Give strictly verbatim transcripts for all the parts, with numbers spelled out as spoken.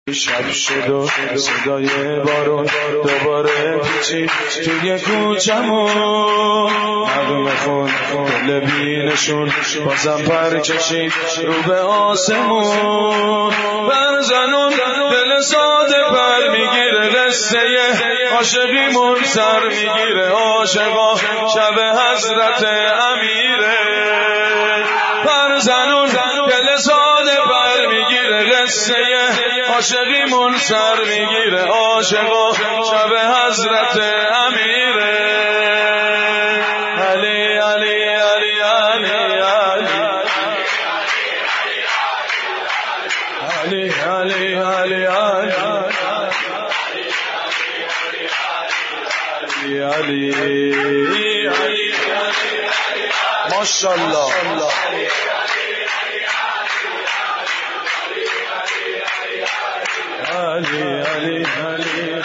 شب شد و صدای بارون دوباره پیچید توی کوچمون، نغمه خون دل بینشون بازم پر کشید رو به آسمون. برزنون دل ساده پر میگیره، قصه عاشقیمون سر میگیره، عاشقا شب حضرت امیره. برزنون دل ساده پر میگیره، قصه عاشقیمون سر میگیره، عاشقا شب حضرت امیره. علی علی علی علی علی علی علی علی علی علی ماشاءالله. علی علی علی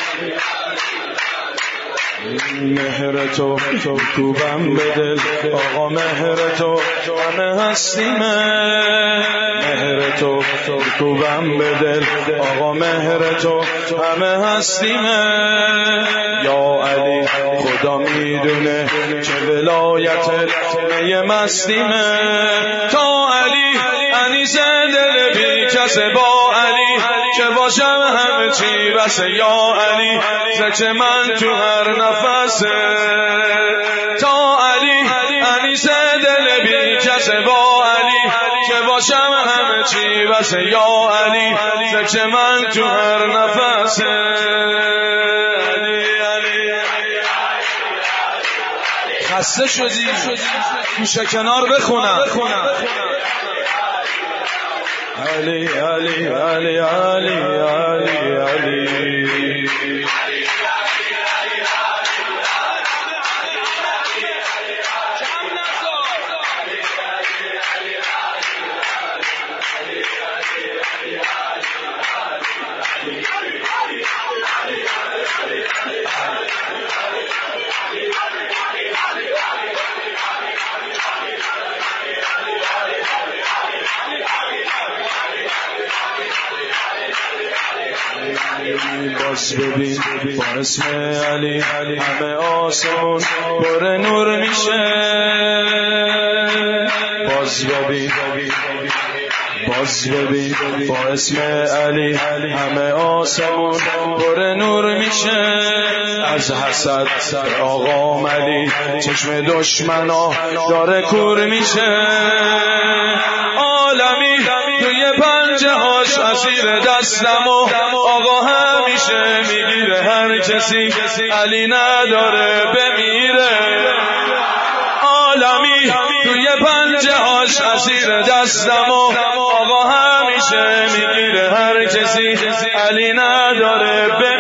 مهر تو کوبم به دل، آقا مهر تو همه هستیمه. مهر تو کوبم به دل، آقا مهر تو همه هستیمه. یا علی خدا میدونه که ولایتت می مستیمه. تا علی انیس دل بی کسه، با علی که باشم همه چی بسه. یا علی زکه من تو هر نفسه. تا علی انیس دل بی کسه، با علی که باشم همه چی بسه. یا علی زکه من تو هر نفسه. علی علی خسته شدی گوشه کنار بخونم. علی علی علی علی علی علی باز ببین با اسم علی همه آسمون پر نور میشه. باز ببین باز ببین با اسم علی همه آسمون پر نور میشه. از حسد آقا علی چشم دشمنا داره کور میشه. عالمی توی پنجه هاش اسیر دستم و آقا همیشه میگیره. هر کسی علی نداره بمیره. عالمی توی پنجه هاش اسیر دستم و آقا همیشه میگیره. هر کسی علی نداره بمیره.